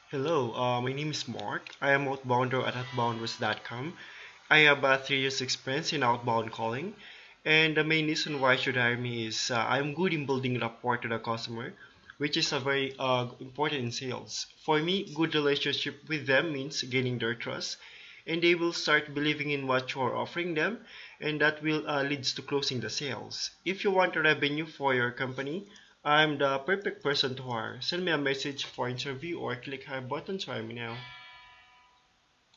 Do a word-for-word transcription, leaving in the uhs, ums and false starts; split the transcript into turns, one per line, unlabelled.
Hello, uh, my name is Mark. I am outbounder at outbounders dot com. I have uh, three years experience in outbound calling, and the main reason why you should hire me is uh, I'm good in building rapport to the customer, which is a very uh, important in sales. For me, good relationship with them means gaining their trust, and they will start believing in what you are offering them, and that will uh, leads to closing the sales. If you want a revenue for your company, I'm the perfect person to hire. Send me a message for interview or click hire button to hire me now.